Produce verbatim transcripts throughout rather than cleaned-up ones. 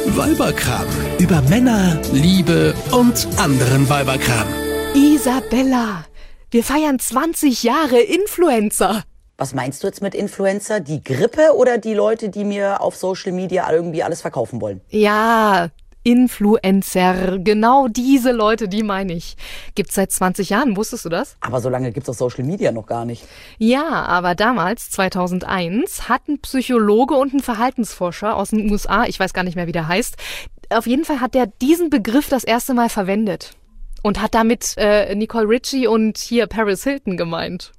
Weiberkram. Über Männer, Liebe und anderen Weiberkram. Isabella, wir feiern zwanzig Jahre Influencer. Was meinst du jetzt mit Influencer? Die Grippe oder die Leute, die mir auf Social Media irgendwie alles verkaufen wollen? Ja, Influencer, genau diese Leute, die meine ich. Gibt's seit zwanzig Jahren, wusstest du das? Aber so lange gibt's auf Social Media noch gar nicht. Ja, aber damals, zweitausendeins, hat ein Psychologe und ein Verhaltensforscher aus den U S A, ich weiß gar nicht mehr, wie der heißt, auf jeden Fall hat der diesen Begriff das erste Mal verwendet. Und hat damit äh, Nicole Richie und hier Paris Hilton gemeint.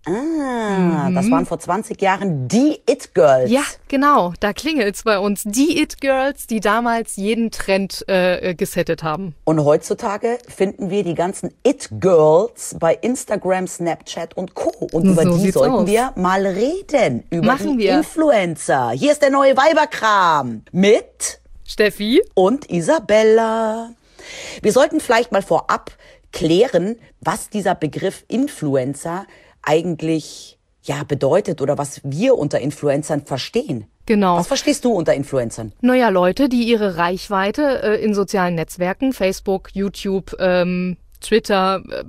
Ah, mhm. Das waren vor zwanzig Jahren die It-Girls. Ja, genau, da klingelt's bei uns. Die It-Girls, die damals jeden Trend äh, gesettet haben. Und heutzutage finden wir die ganzen It-Girls bei Instagram, Snapchat und Co. Und über So die sieht's sollten aus. wir mal reden. Über Machen die wir. Influencer. Hier ist der neue Weiberkram mit Steffi? und Isabella. Wir sollten vielleicht mal vorab klären, was dieser Begriff Influencer eigentlich ja bedeutet oder was wir unter Influencern verstehen. Genau. Was verstehst du unter Influencern? Naja, Leute, die ihre Reichweite äh, in sozialen Netzwerken, Facebook, YouTube, ähm, Twitter, äh,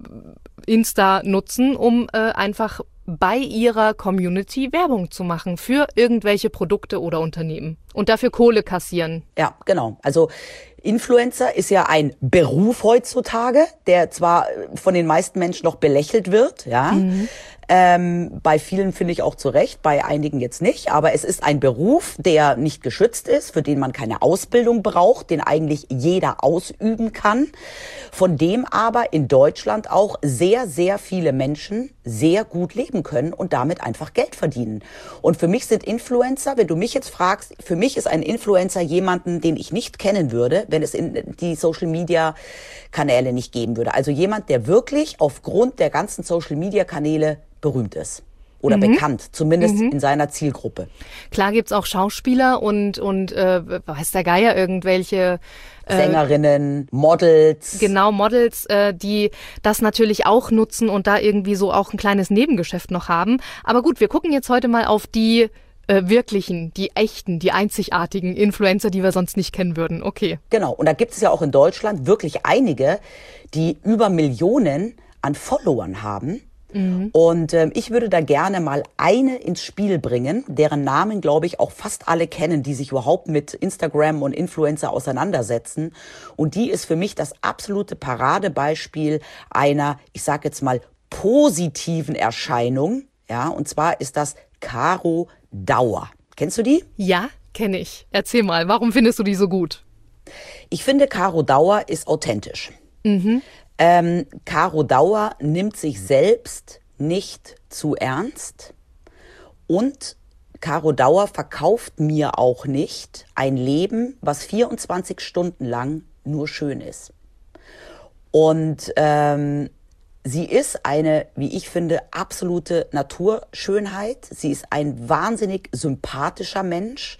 Insta nutzen, um äh, einfach bei ihrer Community Werbung zu machen für irgendwelche Produkte oder Unternehmen und dafür Kohle kassieren. Ja, genau. Also Influencer ist ja ein Beruf heutzutage, der zwar von den meisten Menschen noch belächelt wird, ja. Mhm. Ähm, bei vielen finde ich auch zu Recht, bei einigen jetzt nicht. Aber es ist ein Beruf, der nicht geschützt ist, für den man keine Ausbildung braucht, den eigentlich jeder ausüben kann, von dem aber in Deutschland auch sehr, sehr viele Menschen sehr gut leben können und damit einfach Geld verdienen. Und für mich sind Influencer, wenn du mich jetzt fragst, für mich ist ein Influencer jemanden, den ich nicht kennen würde, wenn es in die Social-Media-Kanäle nicht geben würde. Also jemand, der wirklich aufgrund der ganzen Social-Media-Kanäle berühmt ist. Oder mhm. bekannt, zumindest mhm. in seiner Zielgruppe. Klar gibt's auch Schauspieler und, und äh, weiß der Geier, irgendwelche äh, Sängerinnen, Models. Genau, Models, äh, die das natürlich auch nutzen und da irgendwie so auch ein kleines Nebengeschäft noch haben. Aber gut, wir gucken jetzt heute mal auf die äh, wirklichen, die echten, die einzigartigen Influencer, die wir sonst nicht kennen würden. Okay. Genau, und da gibt es ja auch in Deutschland wirklich einige, die über Millionen an Followern haben. Mhm. Und ähm, ich würde da gerne mal eine ins Spiel bringen, deren Namen, glaube ich, auch fast alle kennen, die sich überhaupt mit Instagram und Influencer auseinandersetzen. Und die ist für mich das absolute Paradebeispiel einer, ich sage jetzt mal, positiven Erscheinung. Ja, und zwar ist das Caro Dauer. Kennst du die? Ja, kenne ich. Erzähl mal, warum findest du die so gut? Ich finde, Caro Dauer ist authentisch. Mhm. Ähm, Caro Dauer nimmt sich selbst nicht zu ernst und Caro Dauer verkauft mir auch nicht ein Leben, was vierundzwanzig Stunden lang nur schön ist. Und ähm, sie ist eine, wie ich finde, absolute Naturschönheit. Sie ist ein wahnsinnig sympathischer Mensch.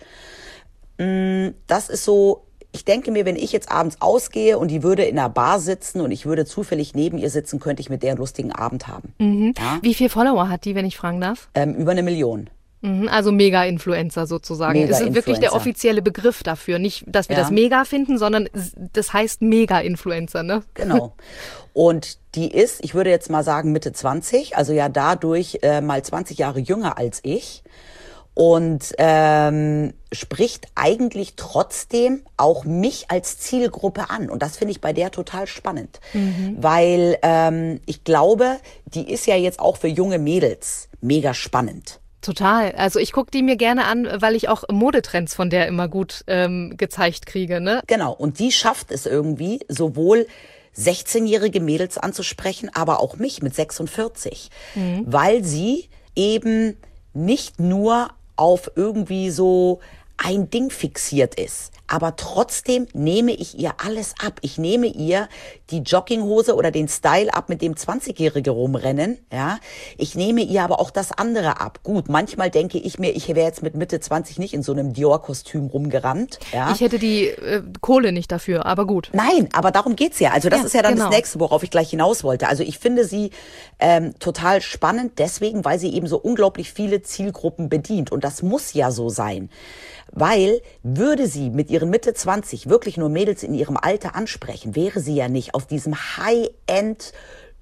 Das ist so... Ich denke mir, wenn ich jetzt abends ausgehe und die würde in einer Bar sitzen und ich würde zufällig neben ihr sitzen, könnte ich mit der einen lustigen Abend haben. Mhm. Ja? Wie viele Follower hat die, wenn ich fragen darf? Ähm, über eine Million. Mhm, also Mega-Influencer sozusagen. Mega ist wirklich der offizielle Begriff dafür. Nicht, dass wir ja. das Mega finden, sondern das heißt Mega-Influencer, ne? Genau. Und die ist, ich würde jetzt mal sagen, Mitte zwanzig, also ja dadurch äh, mal zwanzig Jahre jünger als ich. Und ähm, spricht eigentlich trotzdem auch mich als Zielgruppe an. Und das finde ich bei der total spannend. Mhm. Weil ähm, ich glaube, die ist ja jetzt auch für junge Mädels mega spannend. Total. Also ich gucke die mir gerne an, weil ich auch Modetrends von der immer gut ähm, gezeigt kriege, ne? Genau. Und die schafft es irgendwie, sowohl sechzehnjährige Mädels anzusprechen, aber auch mich mit sechsundvierzig. Mhm. Weil sie eben nicht nur auf irgendwie so ein Ding fixiert ist. Aber trotzdem nehme ich ihr alles ab. Ich nehme ihr die Jogginghose oder den Style ab, mit dem zwanzigjährige rumrennen. Ja, ich nehme ihr aber auch das andere ab. Gut, manchmal denke ich mir, ich wäre jetzt mit Mitte zwanzig nicht in so einem Dior-Kostüm rumgerannt. Ja. Ich hätte die äh, Kohle nicht dafür, aber gut. Nein, aber darum geht's ja. Also das ja, ist ja dann genau das Nächste, worauf ich gleich hinaus wollte. Also ich finde sie ähm, total spannend, deswegen, weil sie eben so unglaublich viele Zielgruppen bedient. Und das muss ja so sein. Weil würde sie mit ihren Mitte zwanzig wirklich nur Mädels in ihrem Alter ansprechen, wäre sie ja nicht auf diesem High-End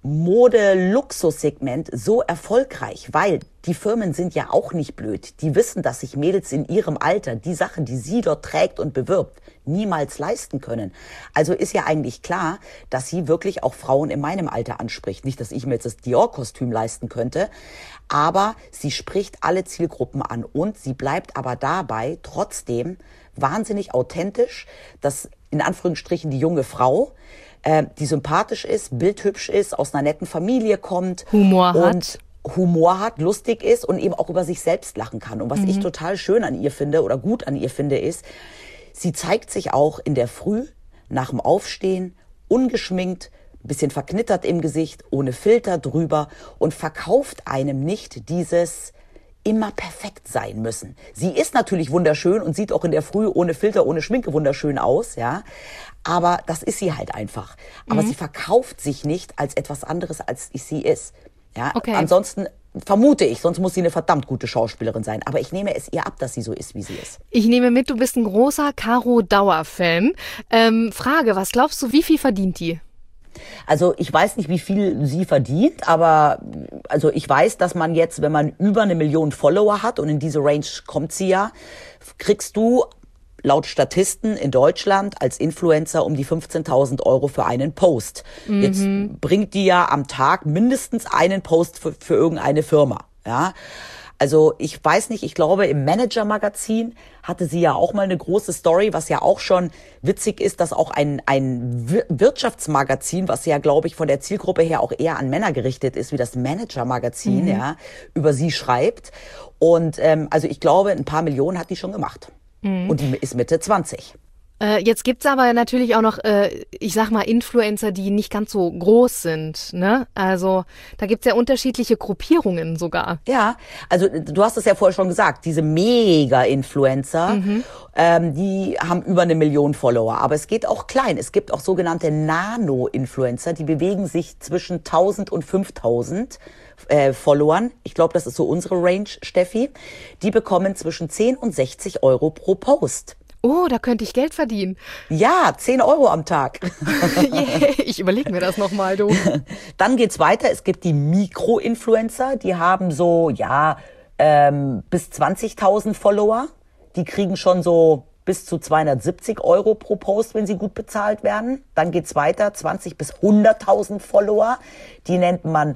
Mode-Luxus-Segment so erfolgreich, weil die Firmen sind ja auch nicht blöd. Die wissen, dass sich Mädels in ihrem Alter die Sachen, die sie dort trägt und bewirbt, niemals leisten können. Also ist ja eigentlich klar, dass sie wirklich auch Frauen in meinem Alter anspricht. Nicht, dass ich mir jetzt das Dior-Kostüm leisten könnte, aber sie spricht alle Zielgruppen an und sie bleibt aber dabei trotzdem wahnsinnig authentisch, dass in Anführungsstrichen die junge Frau, äh, die sympathisch ist, bildhübsch ist, aus einer netten Familie kommt. Humor und hat. Humor hat, lustig ist und eben auch über sich selbst lachen kann. Und was Mhm. ich total schön an ihr finde oder gut an ihr finde, ist, sie zeigt sich auch in der Früh, nach dem Aufstehen, ungeschminkt, ein bisschen verknittert im Gesicht, ohne Filter drüber und verkauft einem nicht dieses immer perfekt sein müssen. Sie ist natürlich wunderschön und sieht auch in der Früh ohne Filter, ohne Schminke wunderschön aus, ja. Aber das ist sie halt einfach. Aber mhm. sie verkauft sich nicht als etwas anderes, als sie ist. Ja. Okay. Ansonsten vermute ich, sonst muss sie eine verdammt gute Schauspielerin sein. Aber ich nehme es ihr ab, dass sie so ist, wie sie ist. Ich nehme mit, du bist ein großer Caro Dauer-Fan. Ähm, Frage, was glaubst du, wie viel verdient die? Also ich weiß nicht, wie viel sie verdient, aber also ich weiß, dass man jetzt, wenn man über eine Million Follower hat und in diese Range kommt sie ja, kriegst du laut Statisten in Deutschland als Influencer um die fünfzehntausend Euro für einen Post. Mhm. Jetzt bringt die ja am Tag mindestens einen Post für, für irgendeine Firma, ja. Also ich weiß nicht, ich glaube im Manager-Magazin hatte sie ja auch mal eine große Story, was ja auch schon witzig ist, dass auch ein, ein Wirtschaftsmagazin, was ja glaube ich von der Zielgruppe her auch eher an Männer gerichtet ist, wie das Manager-Magazin, mhm. ja, über sie schreibt. Und ähm, also ich glaube, ein paar Millionen hat die schon gemacht. Mhm. Und die ist Mitte zwanzig. Äh, jetzt gibt's aber natürlich auch noch, äh, ich sag mal, Influencer, die nicht ganz so groß sind, ne? Also da gibt's ja unterschiedliche Gruppierungen sogar. Ja, also du hast es ja vorher schon gesagt, diese Mega-Influencer, mhm. ähm, die haben über eine Million Follower. Aber es geht auch klein. Es gibt auch sogenannte Nano-Influencer, die bewegen sich zwischen tausend und fünftausend äh, Followern. Ich glaube, das ist so unsere Range, Steffi. Die bekommen zwischen zehn und sechzig Euro pro Post. Oh, da könnte ich Geld verdienen. Ja, zehn Euro am Tag. Yeah, ich überlege mir das nochmal, du. Dann geht's weiter. Es gibt die Mikro-Influencer, die haben so, ja, ähm, bis zwanzigtausend Follower. Die kriegen schon so bis zu zweihundertsiebzig Euro pro Post, wenn sie gut bezahlt werden. Dann geht's weiter, zwanzig bis hunderttausend Follower. Die nennt man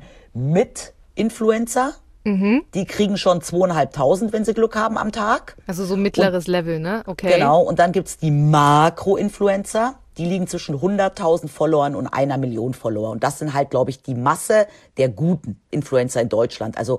Mit-Influencer. Mhm. Die kriegen schon zweieinhalbtausend, wenn sie Glück haben am Tag. Also so mittleres und, Level, ne? Okay. Genau. Und dann gibt's die Makro-Influencer. Die liegen zwischen hunderttausend Followern und einer Million Follower. Und das sind halt, glaube ich, die Masse der guten Influencer in Deutschland. Also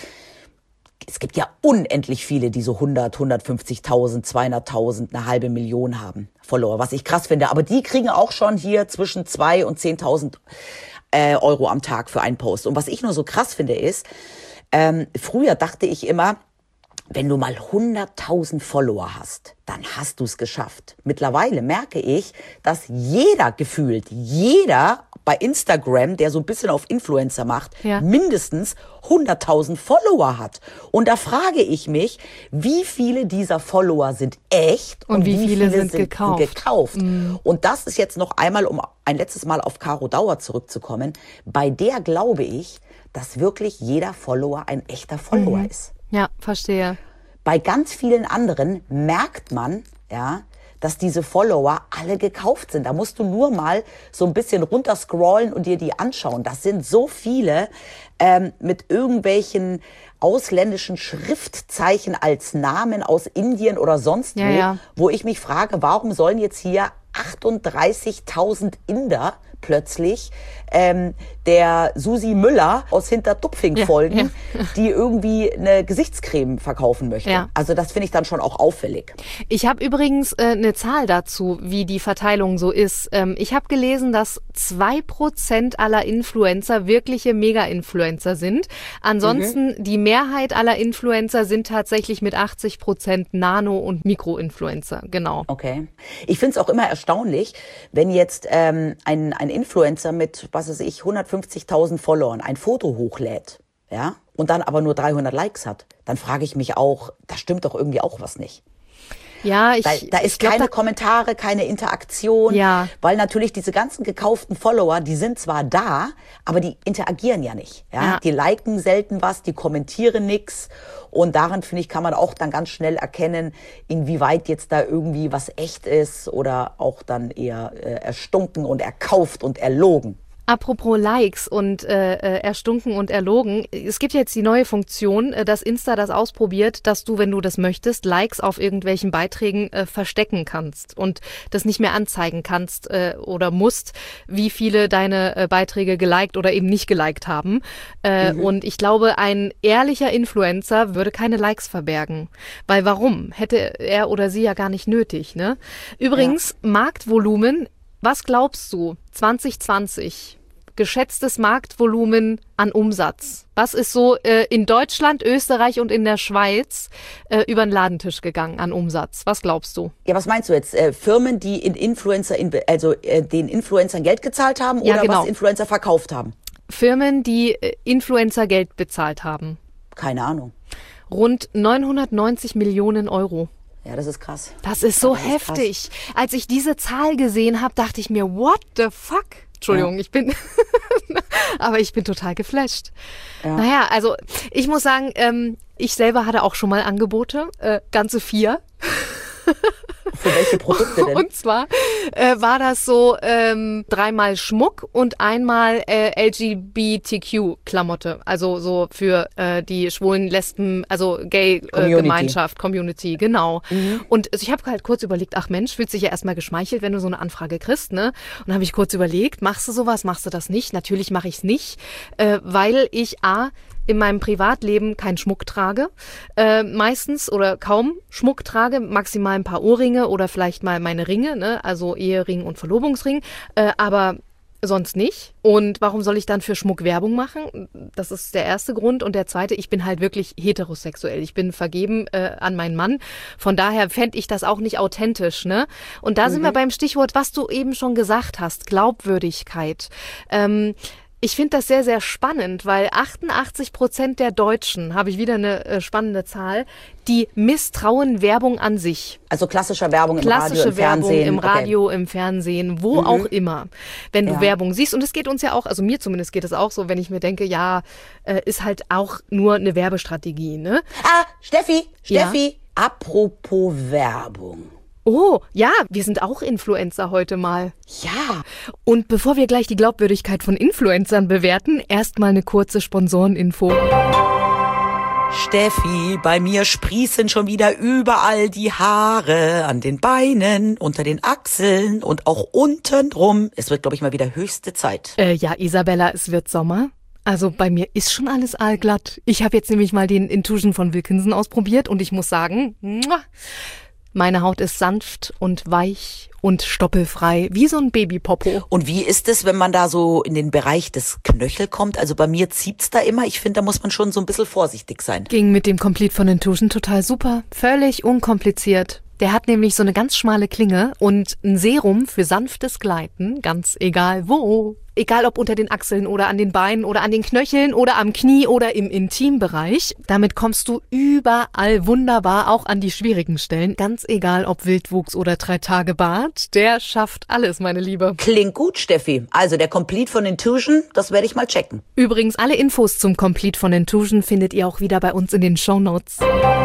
es gibt ja unendlich viele, die so hundert, hundertfünfzigtausend, zweihunderttausend, eine halbe Million haben Follower, was ich krass finde. Aber die kriegen auch schon hier zwischen zwei und zehntausend äh, Euro am Tag für einen Post. Und was ich nur so krass finde ist, Ähm, früher dachte ich immer, wenn du mal hunderttausend Follower hast, dann hast du es geschafft. Mittlerweile merke ich, dass jeder gefühlt, jeder bei Instagram, der so ein bisschen auf Influencer macht, ja. mindestens hunderttausend Follower hat. Und da frage ich mich, wie viele dieser Follower sind echt und, und wie, wie viele, viele sind, sind gekauft. gekauft. Mm. Und das ist jetzt noch einmal, um ein letztes Mal auf Caro Dauer zurückzukommen. Bei der glaube ich, dass wirklich jeder Follower ein echter Follower mhm. ist. Ja, verstehe. Bei ganz vielen anderen merkt man, ja, dass diese Follower alle gekauft sind. Da musst du nur mal so ein bisschen runterscrollen und dir die anschauen. Das sind so viele ähm, mit irgendwelchen ausländischen Schriftzeichen als Namen aus Indien oder sonst ja, wo, ja. wo ich mich frage, warum sollen jetzt hier achtunddreißigtausend Inder plötzlich ähm, der Susi Müller aus Hintertupfing ja, folgen, ja. die irgendwie eine Gesichtscreme verkaufen möchte. Ja. Also das finde ich dann schon auch auffällig. Ich habe übrigens äh, eine Zahl dazu, wie die Verteilung so ist. Ähm, ich habe gelesen, dass zwei Prozent aller Influencer wirkliche Mega-Influencer sind. Ansonsten mhm. die Mehrheit aller Influencer sind tatsächlich mit achtzig Prozent Nano- und Mikro-Influencer. Genau. Okay. Ich finde es auch immer erstaunlich, wenn jetzt ähm, ein, ein Influencer mit, was weiß ich, hundertfünfzigtausend Followern ein Foto hochlädt, ja, und dann aber nur dreihundert Likes hat, dann frage ich mich auch, da stimmt doch irgendwie auch was nicht. Ja, ich, da, da ist ich glaub, keine da, Kommentare, keine Interaktion, ja. weil natürlich diese ganzen gekauften Follower, die sind zwar da, aber die interagieren ja nicht. Ja? Ja. Die liken selten was, die kommentieren nichts. Und daran, finde ich, kann man auch dann ganz schnell erkennen, inwieweit jetzt da irgendwie was echt ist oder auch dann eher äh, erstunken und erkauft und erlogen. Apropos Likes und äh, erstunken und erlogen. Es gibt jetzt die neue Funktion, dass Insta das ausprobiert, dass du, wenn du das möchtest, Likes auf irgendwelchen Beiträgen äh, verstecken kannst und das nicht mehr anzeigen kannst äh, oder musst, wie viele deine äh, Beiträge geliked oder eben nicht geliked haben. Äh, mhm. Und ich glaube, ein ehrlicher Influencer würde keine Likes verbergen. Weil warum? Hätte er oder sie ja gar nicht nötig, ne? Übrigens, ja. Marktvolumen. Was glaubst du, zwanzig zwanzig, geschätztes Marktvolumen an Umsatz? Was ist so äh, in Deutschland, Österreich und in der Schweiz äh, über den Ladentisch gegangen an Umsatz? Was glaubst du? Ja, was meinst du jetzt? Äh, Firmen, die in Influencer, in, also äh, den Influencern Geld gezahlt haben ja, oder genau. was Influencer verkauft haben? Firmen, die äh, Influencer Geld bezahlt haben. Keine Ahnung. Rund neunhundertneunzig Millionen Euro. Ja, das ist krass. Das ist so ja, das heftig. Ist Als ich diese Zahl gesehen habe, dachte ich mir, what the fuck? Entschuldigung, ja. ich bin, aber ich bin total geflasht. Ja. Naja, also ich muss sagen, ähm, ich selber hatte auch schon mal Angebote, äh, ganze vier. Für welche Produkte denn? Und zwar äh, war das so ähm, dreimal Schmuck und einmal äh, L G B T Q-Klamotte. Also so für äh, die schwulen, Lesben, also Gay-Gemeinschaft, äh, Community, genau. Mhm. Und also ich habe halt kurz überlegt, ach Mensch, fühlt sich ja erstmal geschmeichelt, wenn du so eine Anfrage kriegst, ne? Und dann habe ich kurz überlegt, machst du sowas, machst du das nicht? Natürlich mache ich es nicht, äh, weil ich A, in meinem Privatleben keinen Schmuck trage, äh, meistens oder kaum Schmuck trage, maximal ein paar Ohrringe oder vielleicht mal meine Ringe, ne? Also Ehering und Verlobungsring, äh, aber sonst nicht. Und warum soll ich dann für Schmuck Werbung machen? Das ist der erste Grund. Und der zweite, ich bin halt wirklich heterosexuell. Ich bin vergeben äh, an meinen Mann. Von daher fände ich das auch nicht authentisch, ne? Und da mhm. sind wir beim Stichwort, was du eben schon gesagt hast, Glaubwürdigkeit. Ähm, Ich finde das sehr, sehr spannend, weil achtundachtzig Prozent der Deutschen, habe ich wieder eine äh, spannende Zahl, die misstrauen Werbung an sich. Also klassische Werbung im Klassische Radio, im Werbung Fernsehen. im Radio, okay. im Fernsehen, wo mhm. auch immer. Wenn du ja. Werbung siehst, und es geht uns ja auch, also mir zumindest geht es auch so, wenn ich mir denke, ja, äh, ist halt auch nur eine Werbestrategie, ne? Ah, Steffi, Steffi, ja? Apropos Werbung. Oh, ja, wir sind auch Influencer heute mal. Ja. Und bevor wir gleich die Glaubwürdigkeit von Influencern bewerten, erstmal eine kurze Sponsoreninfo. Steffi, bei mir sprießen schon wieder überall die Haare an den Beinen, unter den Achseln und auch unten drum. Es wird, glaube ich, mal wieder höchste Zeit. Äh, ja, Isabella, es wird Sommer. Also bei mir ist schon alles aalglatt. Ich habe jetzt nämlich mal den Intuition von Wilkinson ausprobiert und ich muss sagen, muah, meine Haut ist sanft und weich und stoppelfrei, wie so ein Babypopo. Und wie ist es, wenn man da so in den Bereich des Knöchel kommt? Also bei mir zieht's da immer. Ich finde, da muss man schon so ein bisschen vorsichtig sein. Ging mit dem Complete von Intuition total super. Völlig unkompliziert. Der hat nämlich so eine ganz schmale Klinge und ein Serum für sanftes Gleiten, ganz egal wo. Egal ob unter den Achseln oder an den Beinen oder an den Knöcheln oder am Knie oder im Intimbereich. Damit kommst du überall wunderbar, auch an die schwierigen Stellen. Ganz egal ob Wildwuchs oder drei Tage Bart. Der schafft alles, meine Liebe. Klingt gut, Steffi. Also der Complete von Intuition, das werde ich mal checken. Übrigens, alle Infos zum Complete von Intuition findet ihr auch wieder bei uns in den Shownotes.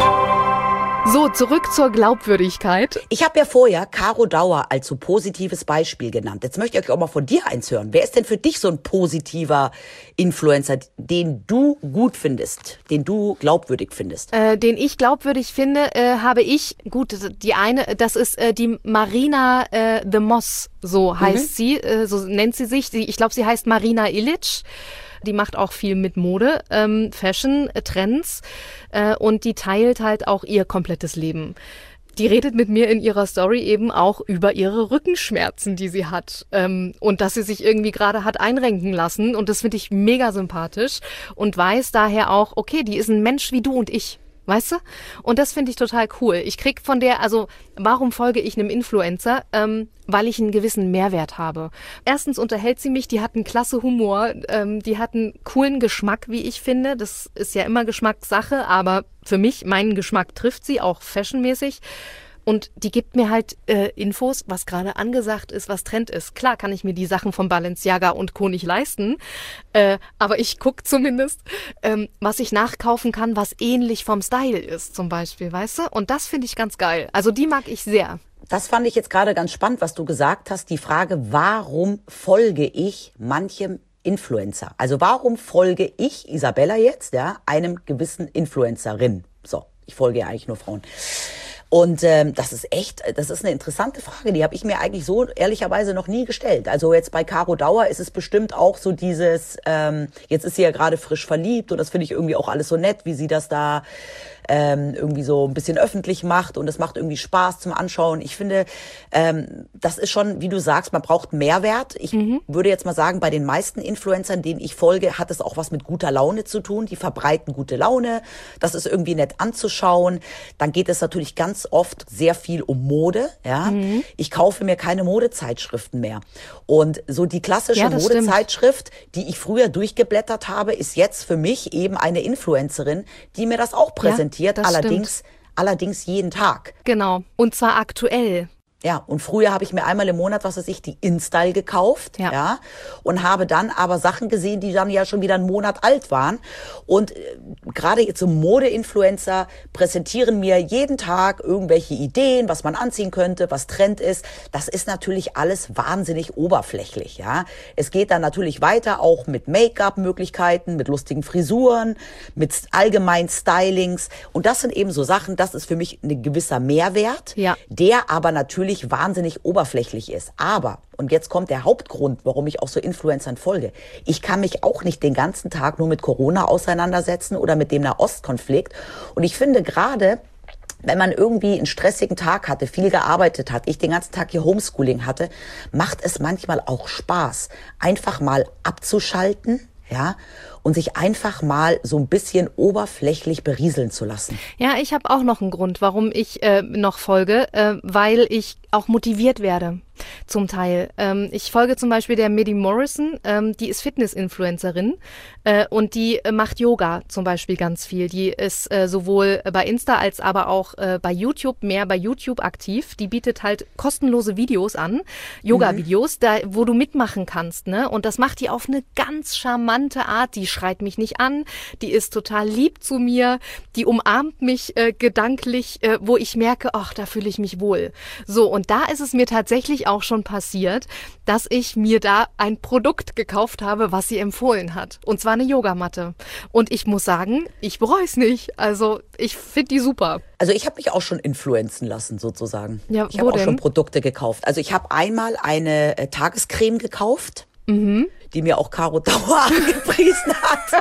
So, zurück zur Glaubwürdigkeit. Ich habe ja vorher Caro Dauer als so positives Beispiel genannt. Jetzt möchte ich euch auch mal von dir eins hören. Wer ist denn für dich so ein positiver Influencer, den du gut findest, den du glaubwürdig findest? Äh, den ich glaubwürdig finde, äh, habe ich, gut, die eine, das ist äh, die Marina äh, The Moss, so heißt mhm. sie, äh, so nennt sie sich. Ich glaube, sie heißt Marina Ilic. Die macht auch viel mit Mode, ähm, Fashion, äh, Trends äh, und die teilt halt auch ihr komplettes Leben. Die redet mit mir in ihrer Story eben auch über ihre Rückenschmerzen, die sie hat ähm, und dass sie sich irgendwie gerade hat einrenken lassen und das finde ich mega sympathisch und weiß daher auch, okay, die ist ein Mensch wie du und ich. Weißt du? Und das finde ich total cool. Ich krieg von der, also warum folge ich einem Influencer? Ähm, weil ich einen gewissen Mehrwert habe. Erstens unterhält sie mich, die hat einen klasse Humor, ähm, die hat einen coolen Geschmack, wie ich finde. Das ist ja immer Geschmackssache, aber für mich, meinen Geschmack trifft sie, auch fashionmäßig. und die gibt mir halt äh, Infos, was gerade angesagt ist, was Trend ist. Klar kann ich mir die Sachen von Balenciaga und Co. nicht leisten, äh, aber ich gucke zumindest, ähm, was ich nachkaufen kann, was ähnlich vom Style ist zum Beispiel, weißt du? Und das finde ich ganz geil. Also die mag ich sehr. Das fand ich jetzt gerade ganz spannend, was du gesagt hast. Die Frage, warum folge ich manchem Influencer? Also warum folge ich, Isabella jetzt, ja, einem gewissen Influencerin? So, ich folge ja eigentlich nur Frauen. Und ähm, das ist echt, das ist eine interessante Frage, die habe ich mir eigentlich so ehrlicherweise noch nie gestellt. Also jetzt bei Caro Dauer ist es bestimmt auch so dieses, ähm, jetzt ist sie ja gerade frisch verliebt und das finde ich irgendwie auch alles so nett, wie sie das da ähm, irgendwie so ein bisschen öffentlich macht und das macht irgendwie Spaß zum Anschauen. Ich finde, ähm, das ist schon, wie du sagst, man braucht Mehrwert. Ich mhm. würde jetzt mal sagen, bei den meisten Influencern, denen ich folge, hat es auch was mit guter Laune zu tun. Die verbreiten gute Laune, das ist irgendwie nett anzuschauen. Dann geht es natürlich ganz oft sehr viel um Mode, ja. Mhm. Ich kaufe mir keine Modezeitschriften mehr. Und so die klassische ja, Modezeitschrift, stimmt. die ich früher durchgeblättert habe, ist jetzt für mich eben eine Influencerin, die mir das auch präsentiert. Ja, allerdings, allerdings jeden Tag. Genau. Und zwar aktuell. Ja, und früher habe ich mir einmal im Monat, was weiß ich, die InStyle gekauft, ja. ja, und habe dann aber Sachen gesehen, die dann ja schon wieder einen Monat alt waren. Und äh, gerade jetzt so Mode-Influencer präsentieren mir jeden Tag irgendwelche Ideen, was man anziehen könnte, was Trend ist. Das ist natürlich alles wahnsinnig oberflächlich, ja. Es geht dann natürlich weiter, auch mit Make-up-Möglichkeiten, mit lustigen Frisuren, mit allgemeinen Stylings. Und das sind eben so Sachen, das ist für mich ein gewisser Mehrwert, ja. der aber natürlich wahnsinnig oberflächlich ist. Aber, und jetzt kommt der Hauptgrund, warum ich auch so Influencern folge. Ich kann mich auch nicht den ganzen Tag nur mit Corona auseinandersetzen oder mit dem Nahostkonflikt. Und ich finde gerade, wenn man irgendwie einen stressigen Tag hatte, viel gearbeitet hat, ich den ganzen Tag hier Homeschooling hatte, macht es manchmal auch Spaß, einfach mal abzuschalten, ja, und sich einfach mal so ein bisschen oberflächlich berieseln zu lassen. Ja, ich habe auch noch einen Grund, warum ich äh, noch folge, äh, weil ich auch motiviert werde. Zum Teil. Ähm, ich folge zum Beispiel der Midi Morrison, ähm, die ist Fitness-Influencerin äh, und die äh, macht Yoga zum Beispiel ganz viel. Die ist äh, sowohl bei Insta als aber auch äh, bei YouTube, mehr bei YouTube aktiv. Die bietet halt kostenlose Videos an, Yoga-Videos, mhm. da, wo du mitmachen kannst, ne? Und das macht die auf eine ganz charmante Art. Die schreit mich nicht an, die ist total lieb zu mir, die umarmt mich äh, gedanklich, äh, wo ich merke, ach, da fühle ich mich wohl. So, und da ist es mir tatsächlich auch schon passiert, dass ich mir da ein Produkt gekauft habe, was sie empfohlen hat. Und zwar eine Yogamatte. Und ich muss sagen, ich bereue es nicht. Also ich finde die super. Also ich habe mich auch schon influenzen lassen sozusagen. Ja, ich habe auch denn? schon Produkte gekauft. Also ich habe einmal eine äh, Tagescreme gekauft, mhm. die mir auch Caro Dauer angepriesen hat.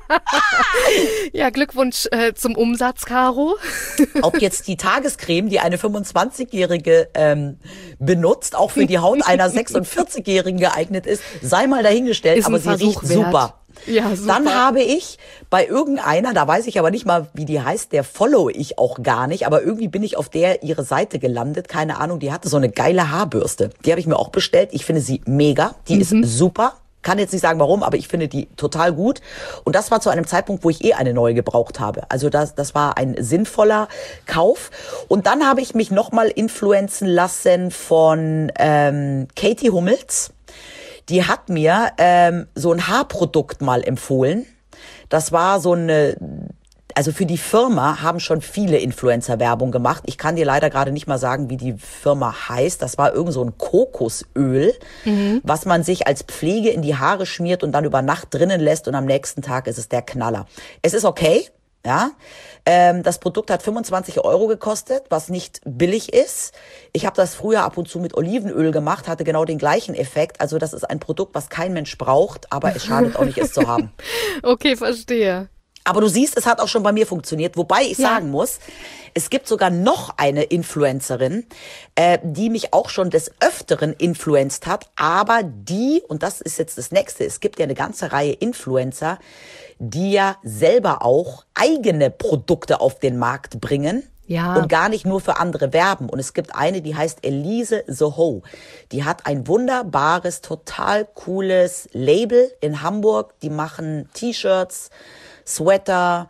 Ja, Glückwunsch äh, zum Umsatz, Caro. Ob jetzt die Tagescreme, die eine fünfundzwanzigjährige ähm, benutzt, auch für die Haut einer sechsundvierzigjährigen geeignet ist, sei mal dahingestellt, ist aber sie Versuch riecht wert. super. Ja, super. Dann habe ich bei irgendeiner, da weiß ich aber nicht mal, wie die heißt, der follow ich auch gar nicht, aber irgendwie bin ich auf der ihre Seite gelandet, keine Ahnung, die hatte so eine geile Haarbürste. Die habe ich mir auch bestellt, ich finde sie mega, die mhm. ist super. Kann jetzt nicht sagen, warum, aber ich finde die total gut. Und das war zu einem Zeitpunkt, wo ich eh eine neue gebraucht habe. Also das, das war ein sinnvoller Kauf. Und dann habe ich mich nochmal influenzen lassen von ähm, Katie Hummels. Die hat mir ähm, so ein Haarprodukt mal empfohlen. Das war so eine... Also für die Firma haben schon viele Influencer Werbung gemacht. Ich kann dir leider gerade nicht mal sagen, wie die Firma heißt. Das war irgend so ein Kokosöl, mhm. was man sich als Pflege in die Haare schmiert und dann über Nacht drinnen lässt und am nächsten Tag ist es der Knaller. Es ist okay, ja. Ähm, das Produkt hat fünfundzwanzig Euro gekostet, was nicht billig ist. Ich habe das früher ab und zu mit Olivenöl gemacht, hatte genau den gleichen Effekt. Also das ist ein Produkt, was kein Mensch braucht, aber es schadet auch nicht, es zu haben. Okay, verstehe. Aber du siehst, es hat auch schon bei mir funktioniert. Wobei ich ja. sagen muss, es gibt sogar noch eine Influencerin, äh, die mich auch schon des Öfteren influenced hat. Aber die, und das ist jetzt das Nächste, es gibt ja eine ganze Reihe Influencer, die ja selber auch eigene Produkte auf den Markt bringen. Ja. Und gar nicht nur für andere werben. Und es gibt eine, die heißt Elise Soho. Die hat ein wunderbares, total cooles Label in Hamburg. Die machen T-Shirts, Sweater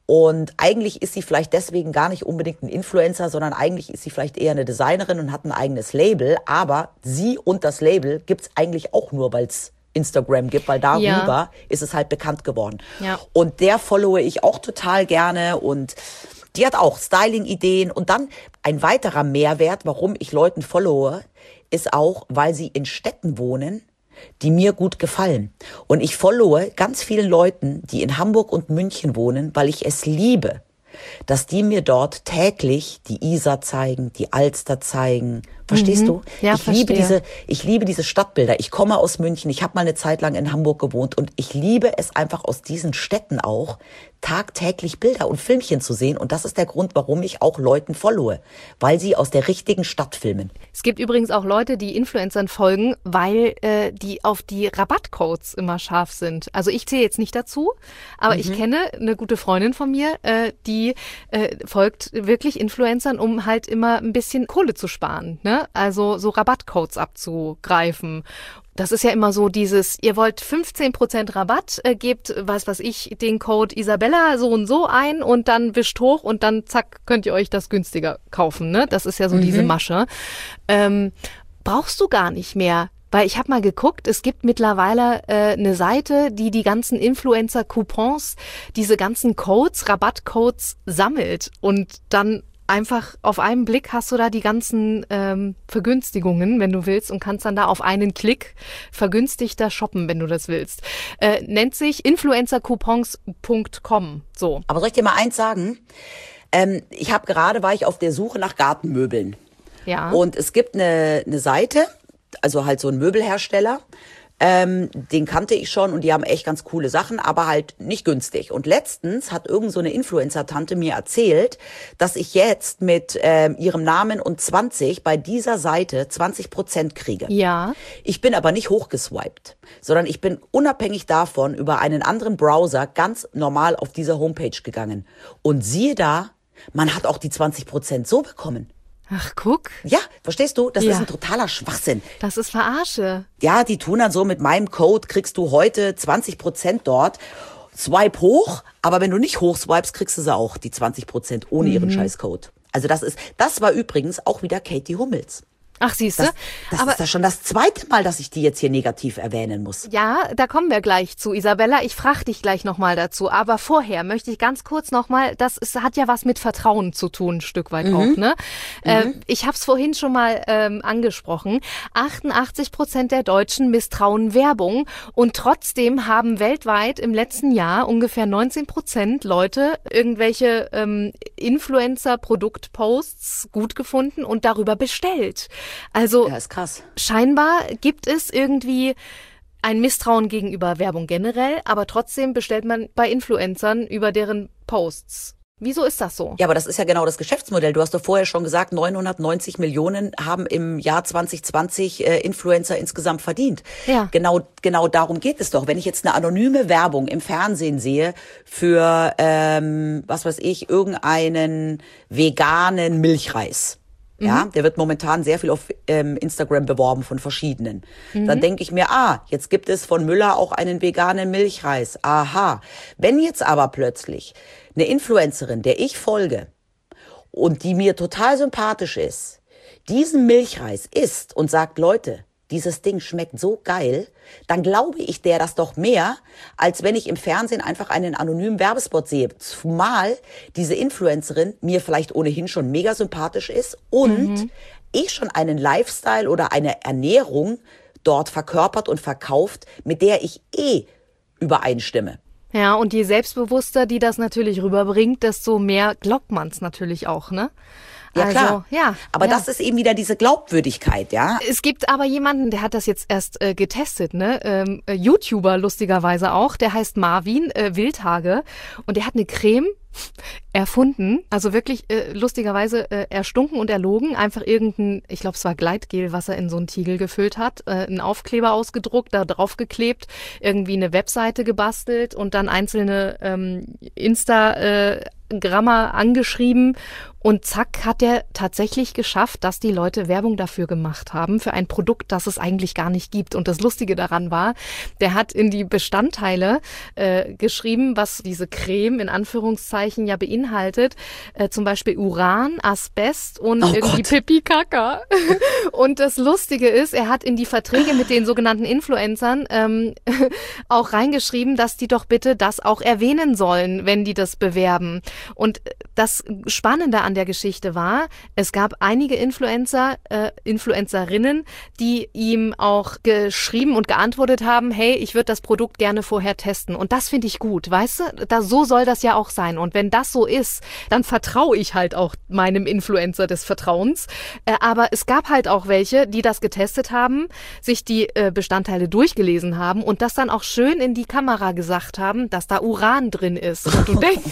Und eigentlich ist sie vielleicht deswegen gar nicht unbedingt ein Influencer, sondern eigentlich ist sie vielleicht eher eine Designerin und hat ein eigenes Label. Aber sie und das Label gibt's eigentlich auch nur, weil es Instagram gibt, weil darüber ja. ist es halt bekannt geworden. Ja. Und der followe ich auch total gerne und die hat auch Styling-Ideen. Und dann ein weiterer Mehrwert, warum ich Leuten followe, ist auch, weil sie in Städten wohnen, die mir gut gefallen. Und ich followe ganz vielen Leuten, die in Hamburg und München wohnen, weil ich es liebe, dass die mir dort täglich die Isar zeigen, die Alster zeigen. Verstehst mhm. du? Ja, ich verstehe. liebe diese, ich liebe diese Stadtbilder. Ich komme aus München. Ich habe mal eine Zeit lang in Hamburg gewohnt und ich liebe es einfach aus diesen Städten auch tagtäglich Bilder und Filmchen zu sehen. Und das ist der Grund, warum ich auch Leuten followe, weil sie aus der richtigen Stadt filmen. Es gibt übrigens auch Leute, die Influencern folgen, weil äh, die auf die Rabattcodes immer scharf sind. Also ich zähle jetzt nicht dazu, aber mhm. ich kenne eine gute Freundin von mir, äh, die äh, folgt wirklich Influencern, um halt immer ein bisschen Kohle zu sparen, ne? Also so Rabattcodes abzugreifen. Das ist ja immer so dieses, ihr wollt fünfzehn Prozent Rabatt, äh, gebt, was weiß ich, den Code Isabella so und so ein und dann wischt hoch und dann zack, könnt ihr euch das günstiger kaufen, ne? Das ist ja so mhm. diese Masche. Ähm, brauchst du gar nicht mehr. Weil ich habe mal geguckt, es gibt mittlerweile äh, eine Seite, die die ganzen Influencer-Coupons, diese ganzen Codes, Rabattcodes sammelt und dann einfach auf einen Blick hast du da die ganzen ähm, Vergünstigungen, wenn du willst, und kannst dann da auf einen Klick vergünstigter shoppen, wenn du das willst. Äh, nennt sich influencer coupons punkt com. So. Aber soll ich dir mal eins sagen? Ähm, ich habe gerade, war ich auf der Suche nach Gartenmöbeln. Ja. Und es gibt eine, eine Seite, also halt so ein Möbelhersteller, ähm, den kannte ich schon und die haben echt ganz coole Sachen, aber halt nicht günstig. Und letztens hat irgend so eine Influencer-Tante mir erzählt, dass ich jetzt mit ähm, ihrem Namen und zwanzig bei dieser Seite zwanzig Prozent kriege. Ja. Ich bin aber nicht hochgeswiped, sondern ich bin unabhängig davon über einen anderen Browser ganz normal auf diese Homepage gegangen. Und siehe da, man hat auch die zwanzig Prozent so bekommen. Ach, guck. Ja, verstehst du? Das ja. ist ein totaler Schwachsinn. Das ist Verarsche. Ja, die tun dann so, mit meinem Code kriegst du heute zwanzig Prozent dort. Swipe hoch, aber wenn du nicht hochswipest, kriegst du sie auch, die zwanzig Prozent ohne mhm. ihren Scheißcode. Also das ist, das war übrigens auch wieder Katie Hummels. Ach, siehst du? Das, das aber ist ja schon das zweite Mal, dass ich die jetzt hier negativ erwähnen muss. Ja, da kommen wir gleich zu, Isabella. Ich frage dich gleich nochmal dazu. Aber vorher möchte ich ganz kurz nochmal, das ist, hat ja was mit Vertrauen zu tun, ein Stück weit mhm. auch, ne? Mhm. Äh, ich habe es vorhin schon mal ähm, angesprochen. achtundachtzig Prozent der Deutschen misstrauen Werbung und trotzdem haben weltweit im letzten Jahr ungefähr neunzehn Prozent Leute irgendwelche ähm, Influencer-Produktposts gut gefunden und darüber bestellt. Also ja, ist krass. Scheinbar gibt es irgendwie ein Misstrauen gegenüber Werbung generell, aber trotzdem bestellt man bei Influencern über deren Posts. Wieso ist das so? Ja, aber das ist ja genau das Geschäftsmodell. Du hast doch vorher schon gesagt, neunhundertneunzig Millionen haben im Jahr zwanzig zwanzig äh, Influencer insgesamt verdient. Ja. Genau, genau darum geht es doch. Wenn ich jetzt eine anonyme Werbung im Fernsehen sehe für, ähm, was weiß ich, irgendeinen veganen Milchreis. Ja, der wird momentan sehr viel auf ähm, Instagram beworben von verschiedenen. Mhm. Dann denke ich mir, ah, jetzt gibt es von Müller auch einen veganen Milchreis. Aha. Wenn jetzt aber plötzlich eine Influencerin, der ich folge und die mir total sympathisch ist, diesen Milchreis isst und sagt, Leute, dieses Ding schmeckt so geil, dann glaube ich der das doch mehr, als wenn ich im Fernsehen einfach einen anonymen Werbespot sehe. Zumal diese Influencerin mir vielleicht ohnehin schon mega sympathisch ist und mhm. ich schon einen Lifestyle oder eine Ernährung dort verkörpert und verkauft, mit der ich eh übereinstimme. Ja, und je selbstbewusster die das natürlich rüberbringt, desto mehr glaubt man es natürlich auch, ne? Ja, also, klar. Ja, aber ja. das ist eben wieder diese Glaubwürdigkeit, ja. Es gibt aber jemanden, der hat das jetzt erst äh, getestet, ne? Ähm, äh, YouTuber lustigerweise auch. Der heißt Marvin äh, Wildhage und der hat eine Creme erfunden, also wirklich äh, lustigerweise äh, erstunken und erlogen, einfach irgendein, ich glaube es war Gleitgel, was er in so einen Tiegel gefüllt hat, äh, einen Aufkleber ausgedruckt, da drauf geklebt, irgendwie eine Webseite gebastelt und dann einzelne ähm, Instagrammer angeschrieben und zack hat er tatsächlich geschafft, dass die Leute Werbung dafür gemacht haben, für ein Produkt, das es eigentlich gar nicht gibt. Und das Lustige daran war, der hat in die Bestandteile äh, geschrieben, was diese Creme in Anführungszeichen Anzeichen ja beinhaltet, äh, zum Beispiel Uran, Asbest und Oh irgendwie Gott. Pipi Kaka. Und das Lustige ist, er hat in die Verträge mit den sogenannten Influencern ähm, auch reingeschrieben, dass die doch bitte das auch erwähnen sollen, wenn die das bewerben. Und das Spannende an der Geschichte war, es gab einige Influencer, äh, Influencerinnen, die ihm auch geschrieben und geantwortet haben, hey, ich würde das Produkt gerne vorher testen. Und das finde ich gut, weißt du? Da, so soll das ja auch sein. Und wenn das so ist, dann vertraue ich halt auch meinem Influencer des Vertrauens. Äh, aber es gab halt auch welche, die das getestet haben, sich die äh, Bestandteile durchgelesen haben und das dann auch schön in die Kamera gesagt haben, dass da Uran drin ist. Und du denkst,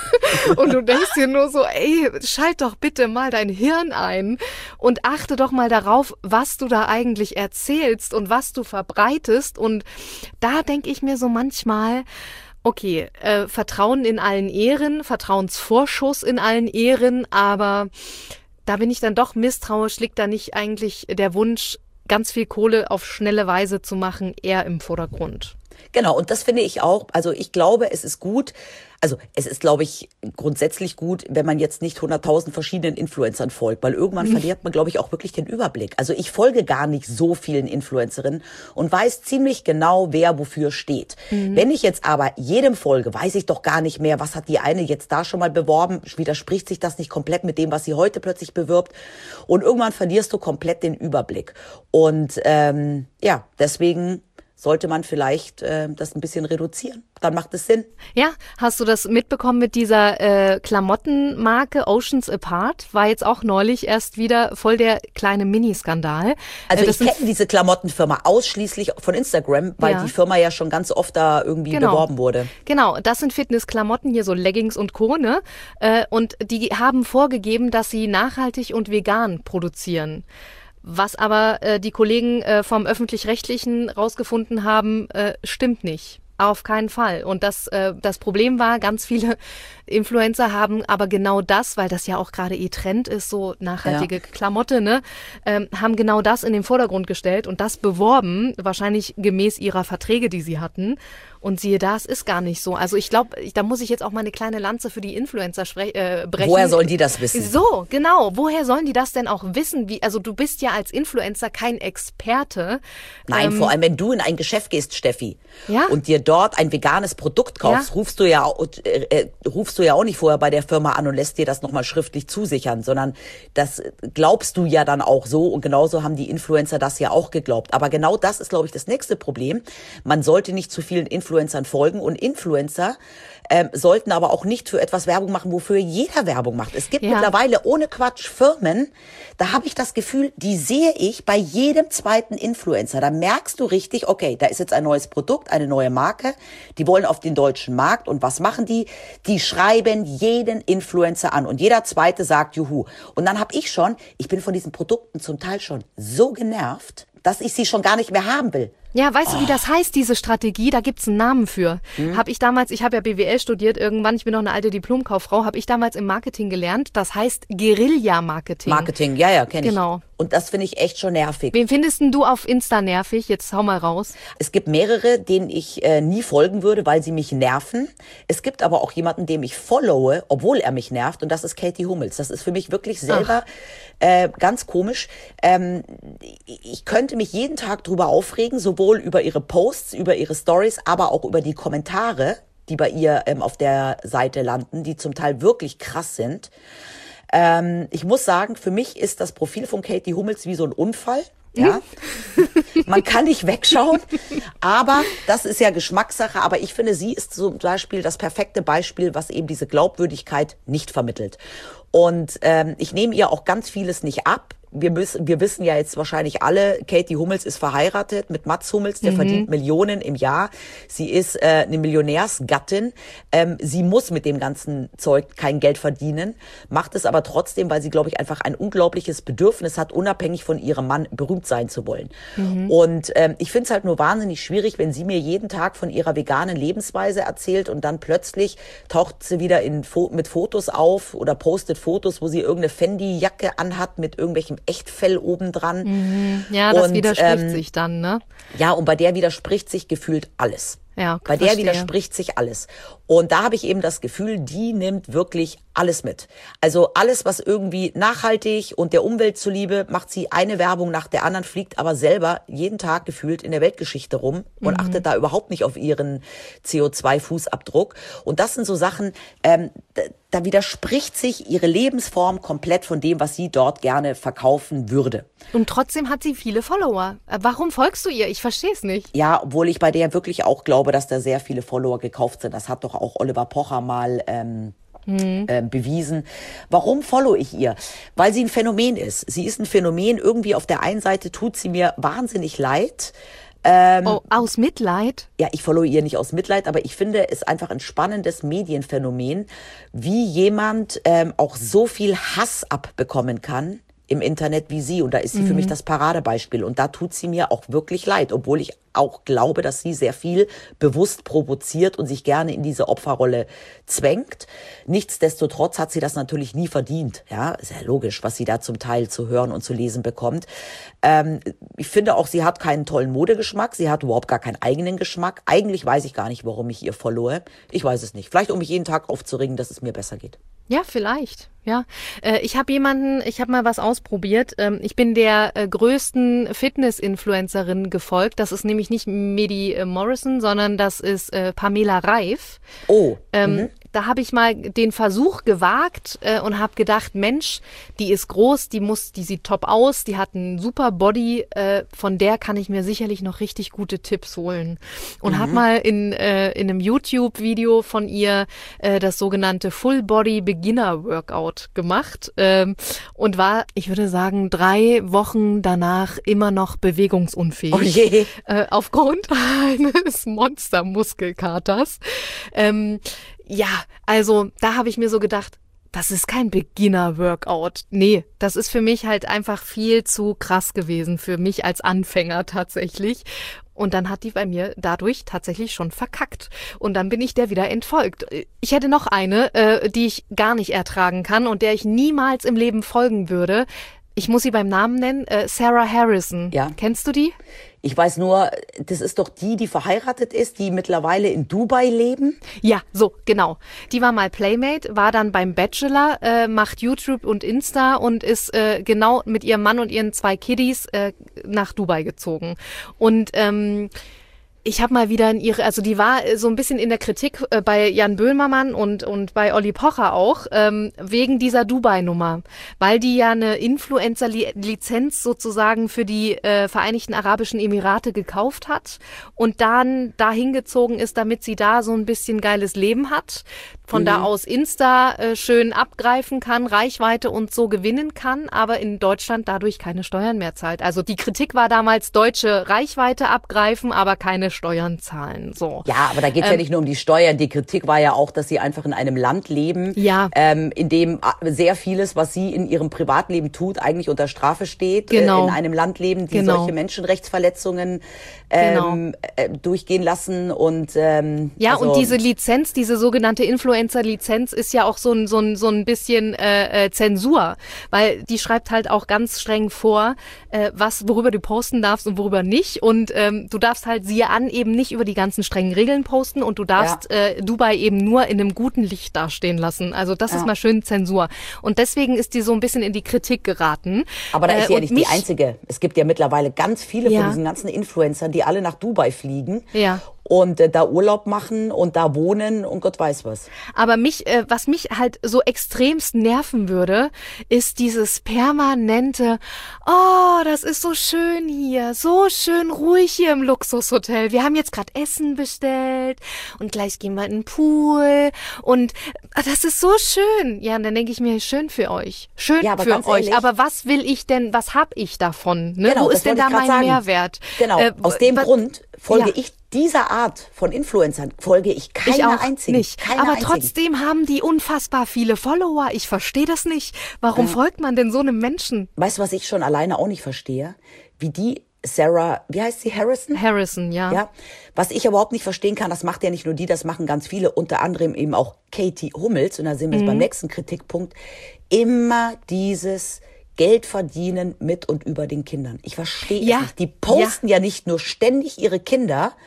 und du denkst dir nur so, ey, schalt doch bitte mal dein Hirn ein und achte doch mal darauf, was du da eigentlich erzählst und was du verbreitest. Und da denke ich mir so manchmal, okay, äh, Vertrauen in allen Ehren, Vertrauensvorschuss in allen Ehren, aber da bin ich dann doch misstrauisch, liegt da nicht eigentlich der Wunsch, ganz viel Kohle auf schnelle Weise zu machen, eher im Vordergrund. Genau, und das finde ich auch, also ich glaube, es ist gut, also es ist, glaube ich, grundsätzlich gut, wenn man jetzt nicht hunderttausend verschiedenen Influencern folgt, weil irgendwann mhm. verliert man, glaube ich, auch wirklich den Überblick. Also ich folge gar nicht so vielen Influencerinnen und weiß ziemlich genau, wer wofür steht. Mhm. Wenn ich jetzt aber jedem folge, weiß ich doch gar nicht mehr, was hat die eine jetzt da schon mal beworben, widerspricht sich das nicht komplett mit dem, was sie heute plötzlich bewirbt und irgendwann verlierst du komplett den Überblick. Und ähm, ja, deswegen sollte man vielleicht äh, das ein bisschen reduzieren. Dann macht es Sinn. Ja, hast du das mitbekommen mit dieser äh, Klamottenmarke Oceans Apart? War jetzt auch neulich erst wieder voll der kleine Mini-Skandal. Also äh, ich kenne diese Klamottenfirma ausschließlich von Instagram, weil ja. die Firma ja schon ganz oft da irgendwie genau. beworben wurde. Genau, das sind Fitnessklamotten, hier so Leggings und Co. Ne? Äh, und die haben vorgegeben, dass sie nachhaltig und vegan produzieren. Was aber äh, die Kollegen äh, vom Öffentlich-Rechtlichen rausgefunden haben, äh, stimmt nicht. Auf keinen Fall. Und das, äh, das Problem war, ganz viele Influencer haben aber genau das, weil das ja auch gerade eh Trend ist, so nachhaltige ja. Klamotte, ne, ähm, haben genau das in den Vordergrund gestellt und das beworben, wahrscheinlich gemäß ihrer Verträge, die sie hatten. Und siehe da, es ist gar nicht so. Also ich glaube, da muss ich jetzt auch mal eine kleine Lanze für die Influencer spre- äh, brechen. Woher sollen die das wissen? So, genau. Woher sollen die das denn auch wissen? Wie, also du bist ja als Influencer kein Experte. Nein, ähm, vor allem, wenn du in ein Geschäft gehst, Steffi, ja? und dir dort ein veganes Produkt kaufst, ja? rufst du ja äh, äh, rufst du ja auch nicht vorher bei der Firma an und lässt dir das nochmal schriftlich zusichern, sondern das glaubst du ja dann auch so und genauso haben die Influencer das ja auch geglaubt. Aber genau das ist, glaube ich, das nächste Problem. Man sollte nicht zu vielen Influencern folgen und Influencer ähm, sollten aber auch nicht für etwas Werbung machen, wofür jeder Werbung macht. Es gibt ja. mittlerweile ohne Quatsch Firmen, da habe ich das Gefühl, die sehe ich bei jedem zweiten Influencer. Da merkst du richtig, okay, da ist jetzt ein neues Produkt, eine neue Marke, die wollen auf den deutschen Markt und was machen die? Die schreiben jeden Influencer an und jeder zweite sagt Juhu. Und dann habe ich schon, ich bin von diesen Produkten zum Teil schon so genervt, dass ich sie schon gar nicht mehr haben will. Ja, weißt oh. du, wie das heißt, diese Strategie? Da gibt's einen Namen für. Hm. Hab ich damals, ich habe ja B W L studiert, irgendwann, ich bin noch eine alte Diplomkauffrau, habe ich damals im Marketing gelernt. Das heißt Guerilla-Marketing. Marketing, ja, ja, kenne ich. Genau. Und das finde ich echt schon nervig. Wen findest denn du auf Insta nervig? Jetzt hau mal raus. Es gibt mehrere, denen ich äh, nie folgen würde, weil sie mich nerven. Es gibt aber auch jemanden, dem ich followe, obwohl er mich nervt. Und das ist Katie Hummels. Das ist für mich wirklich selber äh, ganz komisch. Ähm, ich könnte mich jeden Tag drüber aufregen, sowohl über ihre Posts, über ihre Stories, aber auch über die Kommentare, die bei ihr ähm, auf der Seite landen, die zum Teil wirklich krass sind. Ähm, ich muss sagen, für mich ist das Profil von Katie Hummels wie so ein Unfall. Ja, man kann nicht wegschauen, aber das ist ja Geschmackssache. Aber ich finde, sie ist zum Beispiel das perfekte Beispiel, was eben diese Glaubwürdigkeit nicht vermittelt. Und ähm, ich nehme ihr auch ganz vieles nicht ab. Wir müssen, wir wissen ja jetzt wahrscheinlich alle, Katie Hummels ist verheiratet mit Mats Hummels, der mhm. verdient Millionen im Jahr. Sie ist äh, eine Millionärsgattin. Ähm, sie muss mit dem ganzen Zeug kein Geld verdienen, macht es aber trotzdem, weil sie, glaube ich, einfach ein unglaubliches Bedürfnis hat, unabhängig von ihrem Mann berühmt sein zu wollen. Mhm. Und ähm, ich finde es halt nur wahnsinnig schwierig, wenn sie mir jeden Tag von ihrer veganen Lebensweise erzählt und dann plötzlich taucht sie wieder in mit Fotos auf oder postet Fotos, wo sie irgendeine Fendi-Jacke anhat mit irgendwelchem Echtfell obendran. Mhm. Ja, das und, widerspricht ähm, sich dann, ne? Ja, und bei der widerspricht sich gefühlt alles. ja, Bei der verstehe. widerspricht sich alles. Und da habe ich eben das Gefühl, die nimmt wirklich alles mit. Also alles, was irgendwie nachhaltig und der Umwelt zuliebe, macht sie eine Werbung nach der anderen, fliegt aber selber jeden Tag gefühlt in der Weltgeschichte rum und mhm. achtet da überhaupt nicht auf ihren C O zwei Fußabdruck. Und das sind so Sachen, ähm, da, da widerspricht sich ihre Lebensform komplett von dem, was sie dort gerne verkaufen würde. Und trotzdem hat sie viele Follower. Warum folgst du ihr? Ich verstehe es nicht. Ja, obwohl ich bei der wirklich auch glaube, dass da sehr viele Follower gekauft sind. Das hat doch auch Oliver Pocher mal ähm, hm. äh, bewiesen. Warum follow ich ihr? Weil sie ein Phänomen ist. Sie ist ein Phänomen. Irgendwie auf der einen Seite tut sie mir wahnsinnig leid. Ähm, oh, aus Mitleid? Ja, ich follow ihr nicht aus Mitleid, aber ich finde es einfach ein spannendes Medienphänomen, wie jemand ähm, auch so viel Hass abbekommen kann im Internet wie sie. Und da ist sie mhm. für mich das Paradebeispiel. Und da tut sie mir auch wirklich leid, obwohl ich auch glaube, dass sie sehr viel bewusst provoziert und sich gerne in diese Opferrolle zwängt. Nichtsdestotrotz hat sie das natürlich nie verdient. Ja, ist ja logisch, was sie da zum Teil zu hören und zu lesen bekommt. Ähm, ich finde auch, sie hat keinen tollen Modegeschmack. Sie hat überhaupt gar keinen eigenen Geschmack. Eigentlich weiß ich gar nicht, warum ich ihr followe. Ich weiß es nicht. Vielleicht, um mich jeden Tag aufzuregen, dass es mir besser geht. Ja, vielleicht. Ja, äh, ich habe jemanden, ich habe mal was ausprobiert. Ähm, ich bin der äh, größten Fitness-Influencerin gefolgt. Das ist nämlich nicht Medi äh, Morrison, sondern das ist äh, Pamela Reif. Oh. Ähm, mhm. Da habe ich mal den Versuch gewagt äh, und habe gedacht, Mensch, die ist groß, die muss, die sieht top aus, die hat einen super Body, äh, von der kann ich mir sicherlich noch richtig gute Tipps holen. Und mhm. habe mal in äh, in einem YouTube-Video von ihr äh, das sogenannte Full Body Beginner Workout gemacht ähm, und war, ich würde sagen, drei Wochen danach immer noch bewegungsunfähig. Oh je. Äh, aufgrund eines Monstermuskelkaters. Ähm, Ja, also da habe ich mir so gedacht, das ist kein Beginner-Workout. Nee, das ist für mich halt einfach viel zu krass gewesen, für mich als Anfänger tatsächlich. Und dann hat die bei mir dadurch tatsächlich schon verkackt. Und dann bin ich der wieder entfolgt. Ich hätte noch eine, äh, die ich gar nicht ertragen kann und der ich niemals im Leben folgen würde. Ich muss sie beim Namen nennen, äh, Sarah Harrison. Ja. Kennst du die? Ich weiß nur, das ist doch die, die verheiratet ist, die mittlerweile in Dubai leben. Ja, so, genau. Die war mal Playmate, war dann beim Bachelor, äh, macht YouTube und Insta und ist äh, genau mit ihrem Mann und ihren zwei Kiddies äh, nach Dubai gezogen. Und ähm, ich habe mal wieder in ihre, also die war so ein bisschen in der Kritik äh, bei Jan Böhmermann und und bei Olli Pocher auch, ähm, wegen dieser Dubai-Nummer, weil die ja eine Influencer-Lizenz sozusagen für die äh, Vereinigten Arabischen Emirate gekauft hat und dann dahin gezogen ist, damit sie da so ein bisschen geiles Leben hat, von mhm. da aus Insta äh, schön abgreifen kann, Reichweite und so gewinnen kann, aber in Deutschland dadurch keine Steuern mehr zahlt. Also die Kritik war damals deutsche Reichweite abgreifen, aber keine Steuern zahlen. So. Ja, aber da geht es ähm, ja nicht nur um die Steuern. Die Kritik war ja auch, dass sie einfach in einem Land leben, ja. ähm, in dem sehr vieles, was sie in ihrem Privatleben tut, eigentlich unter Strafe steht. Genau. Äh, in einem Land leben, die genau. solche Menschenrechtsverletzungen ähm, genau. äh, durchgehen lassen. Und ähm, ja, also, und diese Lizenz, diese sogenannte Influencer-Lizenz ist ja auch so ein, so ein, so ein bisschen äh, äh, Zensur, weil die schreibt halt auch ganz streng vor, äh, was, worüber du posten darfst und worüber nicht. Und ähm, du darfst halt, siehe an, eben nicht über die ganzen strengen Regeln posten und du darfst ja. äh, Dubai eben nur in einem guten Licht dastehen lassen. Also das ja. ist mal schön Zensur. Und deswegen ist die so ein bisschen in die Kritik geraten. Aber da ist sie äh, ja nicht die einzige. Es gibt ja mittlerweile ganz viele ja. von diesen ganzen Influencern, die alle nach Dubai fliegen. Ja. Und äh, da Urlaub machen und da wohnen und Gott weiß was. Aber mich, äh, was mich halt so extremst nerven würde, ist dieses permanente, oh, das ist so schön hier, so schön ruhig hier im Luxushotel. Wir haben jetzt gerade Essen bestellt und gleich gehen wir in den Pool und äh, das ist so schön. Ja, und dann denke ich mir, schön für euch, schön ja, aber für euch. Ehrlich, aber was will ich denn, was hab ich davon? Ne? Genau, Wo ist denn da mein sagen. Mehrwert? Genau, äh, aus dem was, Grund folge ja. ich dieser Art von Influencern folge ich keiner ich auch einzigen. Nicht. Keiner Aber einzigen. trotzdem haben die unfassbar viele Follower. Ich verstehe das nicht. Warum ja. folgt man denn so einem Menschen? Weißt du, was ich schon alleine auch nicht verstehe? Wie die Sarah, wie heißt sie, Harrison? Harrison, ja. Ja. Was ich überhaupt nicht verstehen kann, das macht ja nicht nur die, das machen ganz viele, unter anderem eben auch Katie Hummels. Und da sind wir mhm. jetzt beim nächsten Kritikpunkt. Immer dieses Geld verdienen mit und über den Kindern. Ich verstehe ja. es nicht. Die posten ja. ja nicht nur ständig ihre Kinder,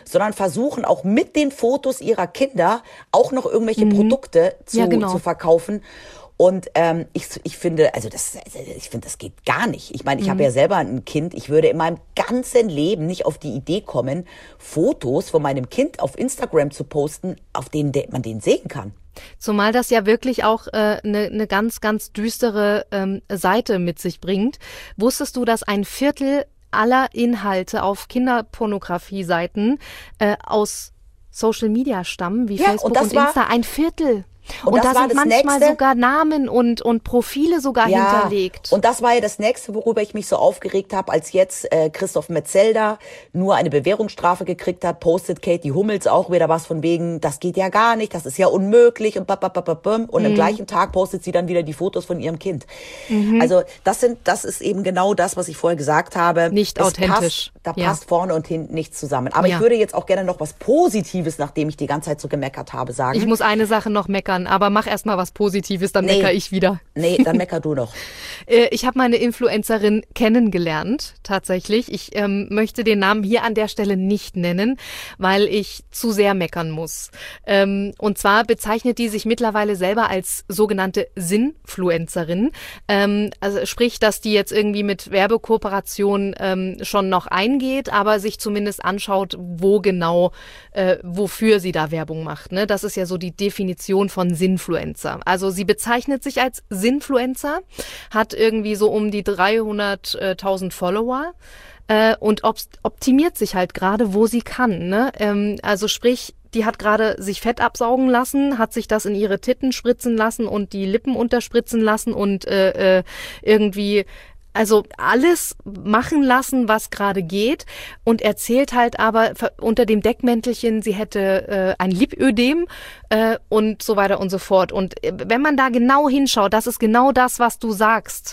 sondern versuchen auch mit den Fotos ihrer Kinder auch noch irgendwelche mhm. Produkte zu, ja, genau. zu verkaufen. Und ähm, ich, ich finde, also das, ich finde, das geht gar nicht. Ich meine, ich mhm. habe ja selber ein Kind. Ich würde in meinem ganzen Leben nicht auf die Idee kommen, Fotos von meinem Kind auf Instagram zu posten, auf denen man den sehen kann. Zumal das ja wirklich auch eine äh, ne, ne ganz, ganz düstere ähm, Seite mit sich bringt. Wusstest du, dass ein Viertel aller Inhalte auf Kinderpornografie-Seiten äh, aus Social Media stammen, wie ja, Facebook und, und Insta? Ein Viertel. Und, und da sind manchmal nächste, sogar Namen und, und Profile sogar ja, hinterlegt. Und das war ja das Nächste, worüber ich mich so aufgeregt habe, als jetzt äh, Christoph Metzelder nur eine Bewährungsstrafe gekriegt hat, postet Katie Hummels auch wieder was von wegen, das geht ja gar nicht, das ist ja unmöglich und bababababum. Und mhm. am gleichen Tag postet sie dann wieder die Fotos von ihrem Kind. Mhm. Also das sind, das ist eben genau das, was ich vorher gesagt habe. Nicht es authentisch. Passt, da ja. passt vorne und hinten nichts zusammen. Aber ja. ich würde jetzt auch gerne noch was Positives, nachdem ich die ganze Zeit so gemeckert habe, sagen. Ich muss eine Sache noch meckern. Aber mach erst mal was Positives, dann nee. meckere ich wieder. Nee, dann mecker du noch. Ich habe meine Influencerin kennengelernt, tatsächlich. Ich ähm, möchte den Namen hier an der Stelle nicht nennen, weil ich zu sehr meckern muss. Ähm, und zwar bezeichnet die sich mittlerweile selber als sogenannte Sinfluencerin. Ähm, also sprich, dass die jetzt irgendwie mit Werbekooperation ähm, schon noch eingeht, aber sich zumindest anschaut, wo genau, äh, wofür sie da Werbung macht. Ne? Das ist ja so die Definition von Sinfluencer. Also sie bezeichnet sich als Sinfluencer, hat irgendwie so um die dreihunderttausend Follower äh, und op- optimiert sich halt gerade, wo sie kann. Ne? Ähm, also sprich, die hat gerade sich Fett absaugen lassen, hat sich das in ihre Titten spritzen lassen und die Lippen unterspritzen lassen und äh, äh, irgendwie... Also alles machen lassen, was gerade geht und erzählt halt aber unter dem Deckmäntelchen, sie hätte äh, ein Lipödem äh, und so weiter und so fort. Und wenn man da genau hinschaut, das ist genau das, was du sagst.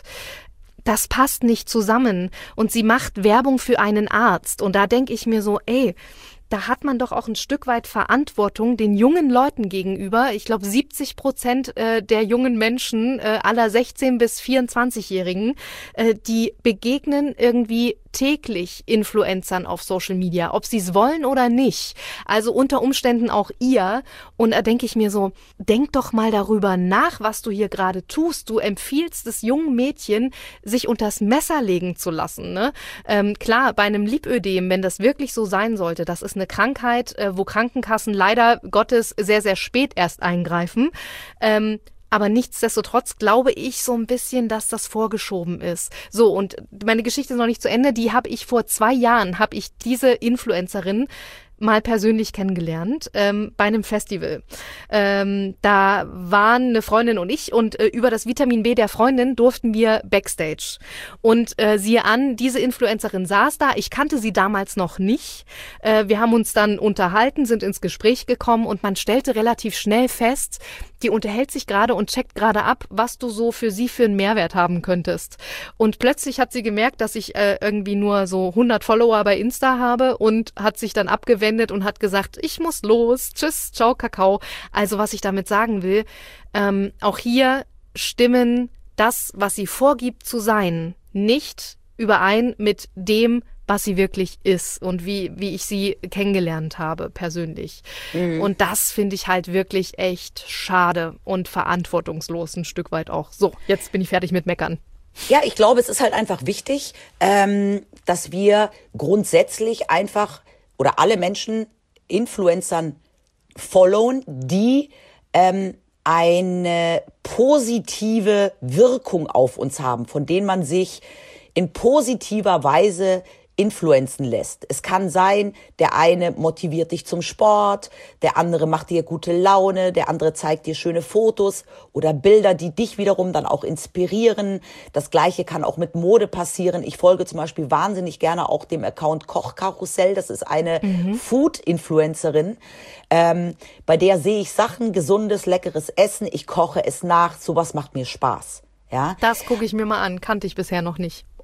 Das passt nicht zusammen. Und sie macht Werbung für einen Arzt. Und da denke ich mir so, ey, da hat man doch auch ein Stück weit Verantwortung den jungen Leuten gegenüber. Ich glaube, siebzig Prozent äh, der jungen Menschen, äh, aller sechzehn- bis vierundzwanzigjährigen, äh, die begegnen irgendwie täglich Influencern auf Social Media, ob sie es wollen oder nicht. Also unter Umständen auch ihr. Und da denke ich mir so, denk doch mal darüber nach, was du hier gerade tust. Du empfiehlst es jungen Mädchen, sich unters Messer legen zu lassen. Ne? Ähm, klar, bei einem Lipödem, wenn das wirklich so sein sollte, das ist eine Krankheit, äh, wo Krankenkassen leider Gottes sehr, sehr spät erst eingreifen. Ähm, Aber nichtsdestotrotz glaube ich so ein bisschen, dass das vorgeschoben ist. So, und meine Geschichte ist noch nicht zu Ende. Die habe ich vor zwei Jahren, habe ich diese Influencerin mal persönlich kennengelernt, ähm, bei einem Festival. Ähm, da waren eine Freundin und ich und äh, über das Vitamin B der Freundin durften wir Backstage. Und äh, siehe an, diese Influencerin saß da. Ich kannte sie damals noch nicht. Äh, wir haben uns dann unterhalten, sind ins Gespräch gekommen und man stellte relativ schnell fest, die unterhält sich gerade und checkt gerade ab, was du so für sie für einen Mehrwert haben könntest. Und plötzlich hat sie gemerkt, dass ich äh, irgendwie nur so hundert Follower bei Insta habe und hat sich dann abgewendet und hat gesagt, ich muss los, tschüss, ciao, Kakao. Also was ich damit sagen will, ähm, auch hier stimmen das, was sie vorgibt zu sein, nicht überein mit dem, was sie wirklich ist und wie, wie ich sie kennengelernt habe persönlich. Mhm. Und das finde ich halt wirklich echt schade und verantwortungslos ein Stück weit auch. So, jetzt bin ich fertig mit Meckern. Ja, ich glaube, es ist halt einfach wichtig, ähm, dass wir grundsätzlich einfach oder alle Menschen Influencern followen, die ähm, eine positive Wirkung auf uns haben, von denen man sich in positiver Weise influenzen lässt. Es kann sein, der eine motiviert dich zum Sport, der andere macht dir gute Laune, der andere zeigt dir schöne Fotos oder Bilder, die dich wiederum dann auch inspirieren. Das Gleiche kann auch mit Mode passieren. Ich folge zum Beispiel wahnsinnig gerne auch dem Account Kochkarussell. Das ist eine mhm. Food-Influencerin, ähm, bei der sehe ich Sachen, gesundes, leckeres Essen. Ich koche es nach. Sowas macht mir Spaß. Ja? Das gucke ich mir mal an. Kannte ich bisher noch nicht.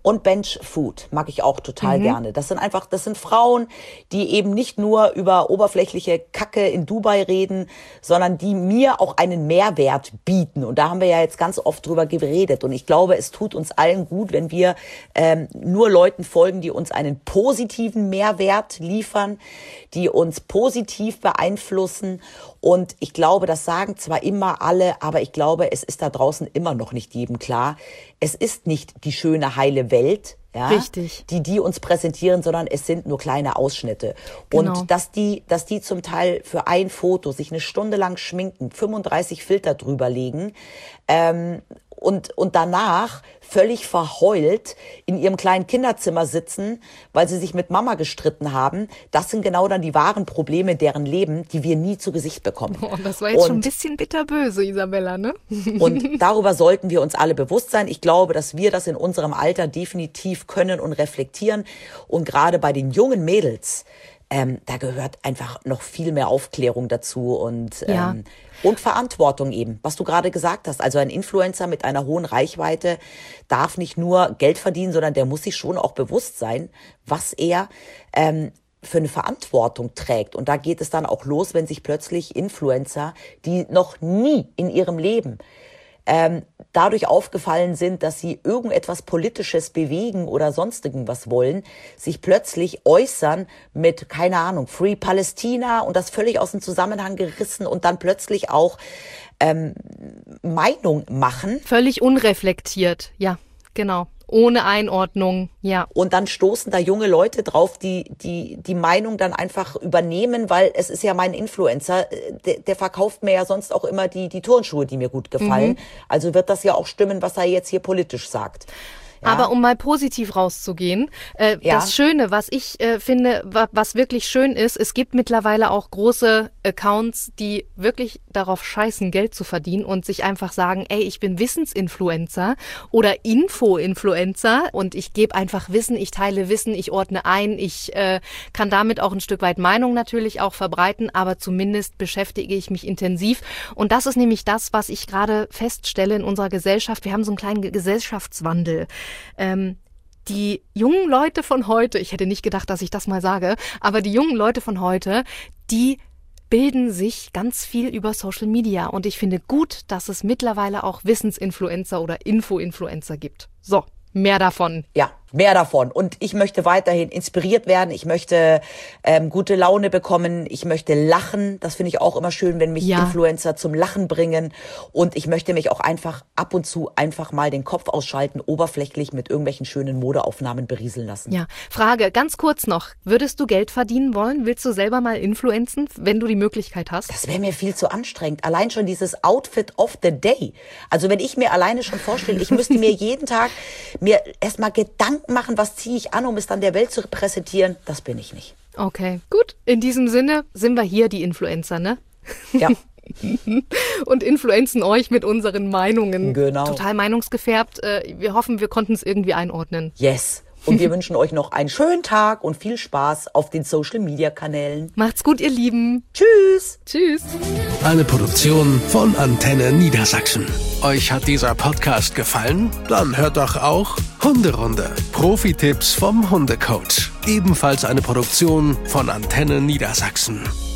Und Bench Food mag ich auch total mhm. gerne. Das sind einfach, das sind Frauen, die eben nicht nur über oberflächliche Kacke in Dubai reden, sondern die mir auch einen Mehrwert bieten. Und da haben wir ja jetzt ganz oft drüber geredet. Und ich glaube, es tut uns allen gut, wenn wir ähm, nur Leuten folgen, die uns einen positiven Mehrwert liefern, die uns positiv beeinflussen. Und ich glaube, das sagen zwar immer alle, aber ich glaube, es ist da draußen immer noch nicht jedem klar. Es ist nicht die schöne, heile Welt, ja, Richtig. die die uns präsentieren, sondern es sind nur kleine Ausschnitte. Genau. Und dass die, dass die zum Teil für ein Foto sich eine Stunde lang schminken, fünfunddreißig Filter drüber legen, ähm, und, und danach völlig verheult in ihrem kleinen Kinderzimmer sitzen, weil sie sich mit Mama gestritten haben. Das sind genau dann die wahren Probleme deren Leben, die wir nie zu Gesicht bekommen. Oh, das war jetzt und, schon ein bisschen bitterböse, Isabella, ne? Und darüber sollten wir uns alle bewusst sein. Ich glaube, dass wir das in unserem Alter definitiv können und reflektieren. Und gerade bei den jungen Mädels, ähm, da gehört einfach noch viel mehr Aufklärung dazu und ähm, ja. Und Verantwortung eben, was du gerade gesagt hast. Also ein Influencer mit einer hohen Reichweite darf nicht nur Geld verdienen, sondern der muss sich schon auch bewusst sein, was er ähm, für eine Verantwortung trägt. Und da geht es dann auch los, wenn sich plötzlich Influencer, die noch nie in ihrem Leben ähm, dadurch aufgefallen sind, dass sie irgendetwas Politisches bewegen oder sonstigen was wollen, sich plötzlich äußern mit, keine Ahnung, Free Palästina und das völlig aus dem Zusammenhang gerissen und dann plötzlich auch ähm, Meinung machen. Völlig unreflektiert, ja, genau. Ohne Einordnung, ja. Und dann stoßen da junge Leute drauf, die die die Meinung dann einfach übernehmen, weil es ist ja mein Influencer, der, der verkauft mir ja sonst auch immer die die Turnschuhe, die mir gut gefallen. Mhm. Also wird das ja auch stimmen, was er jetzt hier politisch sagt. Ja. Aber um mal positiv rauszugehen, äh, ja. das Schöne, was ich äh, finde, wa- was wirklich schön ist, es gibt mittlerweile auch große Accounts, die wirklich darauf scheißen, Geld zu verdienen und sich einfach sagen, ey, ich bin Wissensinfluencer oder Info-Influencer und ich gebe einfach Wissen, ich teile Wissen, ich ordne ein, ich äh, kann damit auch ein Stück weit Meinung natürlich auch verbreiten, aber zumindest beschäftige ich mich intensiv. Und das ist nämlich das, was ich gerade feststelle in unserer Gesellschaft. Wir haben so einen kleinen Gesellschaftswandel. Ähm, die jungen Leute von heute, ich hätte nicht gedacht, dass ich das mal sage, aber die jungen Leute von heute, die bilden sich ganz viel über Social Media. Und ich finde gut, dass es mittlerweile auch Wissensinfluencer oder Info-Influencer gibt. So, mehr davon. Ja, mehr davon. Und ich möchte weiterhin inspiriert werden. Ich möchte ähm, gute Laune bekommen. Ich möchte lachen. Das finde ich auch immer schön, wenn mich ja. Influencer zum Lachen bringen. Und ich möchte mich auch einfach ab und zu einfach mal den Kopf ausschalten, oberflächlich mit irgendwelchen schönen Modeaufnahmen berieseln lassen. Ja, Frage, ganz kurz noch. Würdest du Geld verdienen wollen? Willst du selber mal influenzen, wenn du die Möglichkeit hast? Das wäre mir viel zu anstrengend. Allein schon dieses Outfit of the Day. Also wenn ich mir alleine schon vorstelle, ich müsste mir jeden Tag mir erstmal Gedanken machen, was ziehe ich an, um es dann der Welt zu präsentieren, das bin ich nicht. Okay, gut. In diesem Sinne sind wir hier die Influencer, ne? Ja. Und influenzen euch mit unseren Meinungen. Genau. Total meinungsgefärbt. Wir hoffen, wir konnten es irgendwie einordnen. Yes. Und wir wünschen euch noch einen schönen Tag und viel Spaß auf den Social-Media-Kanälen. Macht's gut, ihr Lieben. Tschüss. Tschüss. Eine Produktion von Antenne Niedersachsen. Euch hat dieser Podcast gefallen? Dann hört doch auch Hunderunde. Profi-Tipps vom Hundecoach. Ebenfalls eine Produktion von Antenne Niedersachsen.